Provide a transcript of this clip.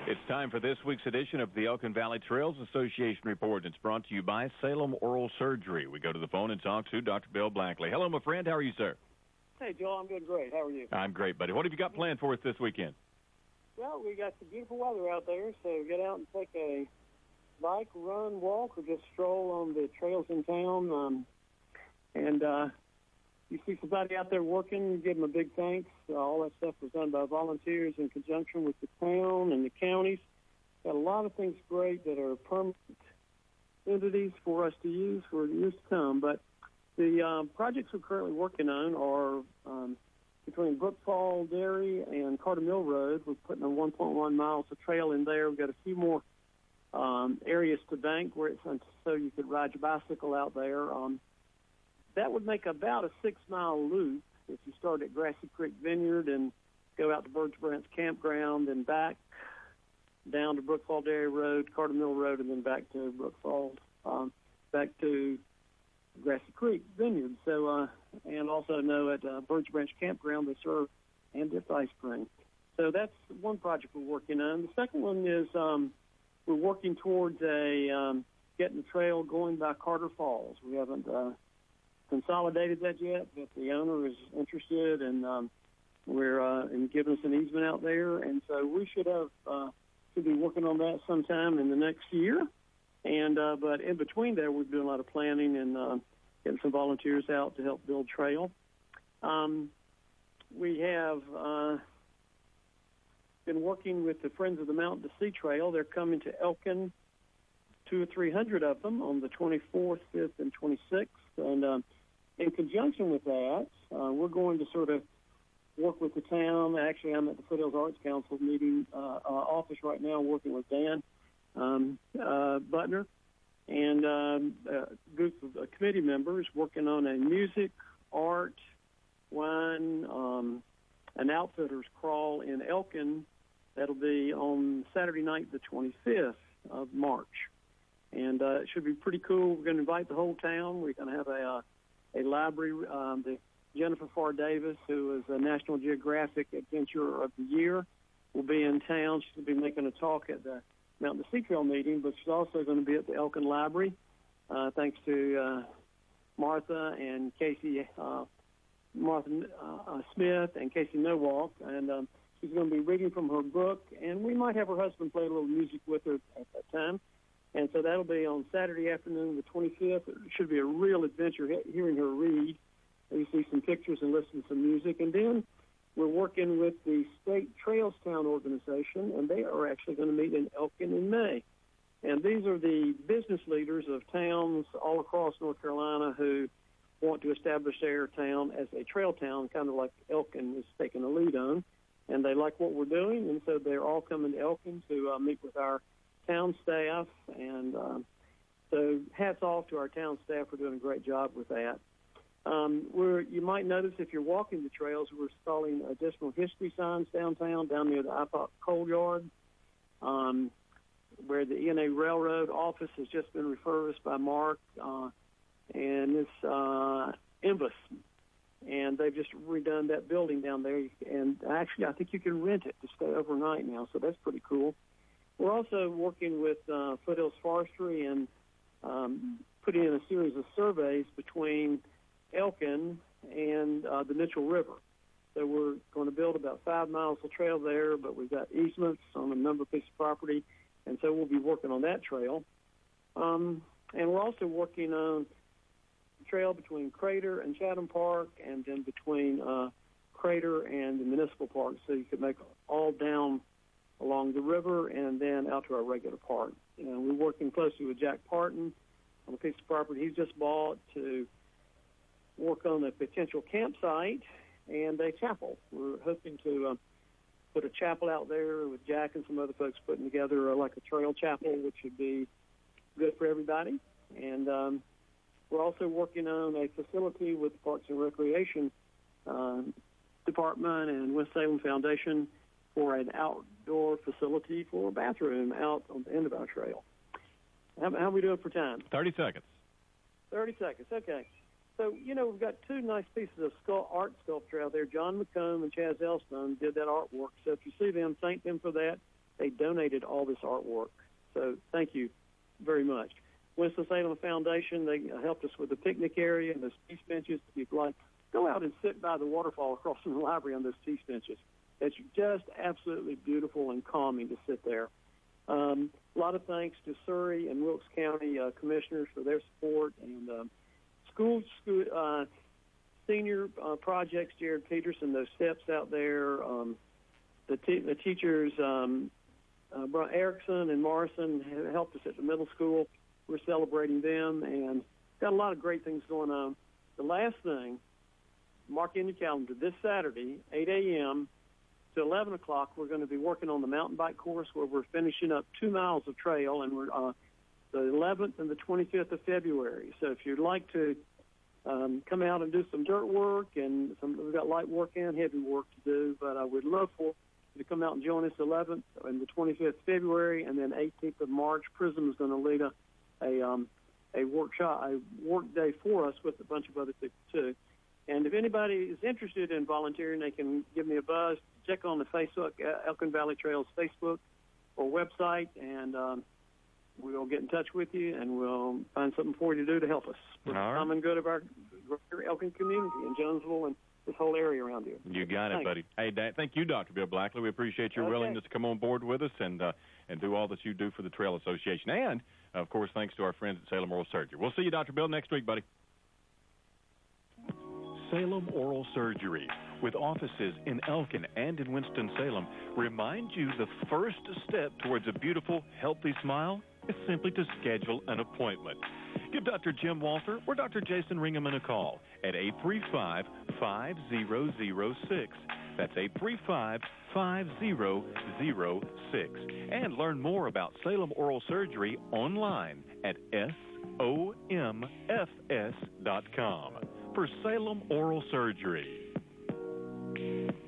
It's time for this week's edition of the Elkin Valley Trails Association Report. It's brought to you by Salem Oral Surgery. We go to the phone and talk to Dr. Bill Blackley. Hello, my friend. How are you, sir? Hey, Joel. I'm doing great. How are you? I'm great, buddy. What have you got planned for us this weekend? Well, we got some beautiful weather out there, so get out and take a bike, run, walk, or just stroll on the trails in town. You see somebody out there working, give them a big thanks. All that stuff was done by volunteers in conjunction with the town and the counties. Got a lot of things great that are permanent entities for us to use for years to come. But the projects we're currently working on are between Brook Fall Dairy and Carter Mill Road. We're putting a 1.1 miles of trail in there. We've got a few more areas to bank where it's so you could ride your bicycle out there. That would make about a 6-mile loop if you start at Grassy Creek Vineyard and go out to Birds Branch Campground and back down to Brook Fall Dairy Road, Carter Mill Road, and then back to Brook Falls, back to Grassy Creek Vineyard. So, and also know at Birds Branch Campground they serve and dip ice cream. So that's one project we're working on. The second one is we're working towards getting the trail going by Carter Falls. We haven't consolidated that yet, but the owner is interested, and we're in giving us an easement out there, and so we should be working on that sometime in the next year. And but in between there, we're doing a lot of planning and getting some volunteers out to help build trail. We have been working with the Friends of the Mountain to Sea Trail. They're coming to Elkin, 200 or 300 of them on the 24th, 5th, and 26th, and in conjunction with that, we're going to sort of work with the town. Actually, I'm at the Foothills Arts Council meeting office right now working with Dan Butner and a group of committee members working on a music, art, wine, an outfitters crawl in Elkin. That'll be on Saturday night, the 25th of March. And it should be pretty cool. We're going to invite the whole town. We're going to have a library. The Jennifer Farr Davis, who is a National Geographic Adventurer of the Year, will be in town. She'll be making a talk at the Mountain to Sea Trail meeting, but she's also going to be at the Elkin Library, thanks to Martha and Casey, Martha Smith and Casey Nowalk, and she's going to be reading from her book, and we might have her husband play a little music with her at that time. And so that'll be on Saturday afternoon, the 25th. It should be a real adventure hearing her read. You see some pictures and listen to some music. And then we're working with the State Trails Town Organization, and they are actually going to meet in Elkin in May. And these are the business leaders of towns all across North Carolina who want to establish their town as a trail town, kind of like Elkin is taking the lead on. And they like what we're doing, and so they're all coming to Elkin to meet with our town staff, and so hats off to our town staff for doing a great job with that. You might notice if you're walking the trails, we're installing additional history signs downtown, down near the IPOC coal yard, where the ENA Railroad office has just been refurbished by Mark, and it's Invus, and they've just redone that building down there, and actually I think you can rent it to stay overnight now, so that's pretty cool. We're also working with Foothills Forestry and putting in a series of surveys between Elkin and the Mitchell River. So we're going to build about 5 miles of trail there, but we've got easements on a number of pieces of property, and so we'll be working on that trail. And we're also working on the trail between Crater and Chatham Park, and then between Crater and the Municipal Park, so you could make all down along the river and then out to our regular park. And we're working closely with Jack Parton on a piece of property he's just bought to work on a potential campsite and a chapel. We're hoping to put a chapel out there with Jack and some other folks putting together like a trail chapel, which would be good for everybody. And we're also working on a facility with the Parks and Recreation Department and West Salem Foundation for an outdoor facility for a bathroom out on the end of our trail. How are we doing for time? 30 seconds. 30 seconds, okay. So, we've got two nice pieces of art sculpture out there. John McComb and Chaz Elstone did that artwork. So if you see them, thank them for that. they donated all this artwork. So thank you very much. Winston-Salem Foundation, they helped us with the picnic area and those peace benches. If you'd like, go out and sit by the waterfall across from the library on those peace benches. It's just absolutely beautiful and calming to sit there. A lot of thanks to Surrey and Wilkes County commissioners for their support, and senior projects, Jared Peterson, those steps out there, the teachers, Brian Erickson and Morrison helped us at the middle school. We're celebrating them, and got a lot of great things going on. The last thing, mark in your calendar, this Saturday, 8 a.m. to 11 o'clock, we're going to be working on the mountain bike course where we're finishing up 2 miles of trail, and we're the 11th and the 25th of February. So if you'd like to come out and do some dirt work, and we've got light work and heavy work to do, but I would love for you to come out and join us 11th and the 25th of February, and then 18th of March. Prism is going to lead a work day for us with a bunch of other people too. And if anybody is interested in volunteering, they can give me a buzz. Check on the Facebook, Elkin Valley Trails Facebook or website, and we'll get in touch with you, and we'll find something for you to do to help us for the common good of our Elkin community in Jonesville and this whole area around here. You got it, buddy. Hey, thank you, Dr. Bill Blackley. We appreciate your willingness to come on board with us and do all that you do for the Trail Association. And, of course, thanks to our friends at Salem Oral Surgery. We'll see you, Dr. Bill, next week, buddy. Salem Oral Surgery, with offices in Elkin and in Winston-Salem, remind you the first step towards a beautiful, healthy smile is simply to schedule an appointment. Give Dr. Jim Walter or Dr. Jason Ringhamen a call at 835-5006. That's 835-5006. And learn more about Salem Oral Surgery online at somfs.com. For Salem Oral Surgery.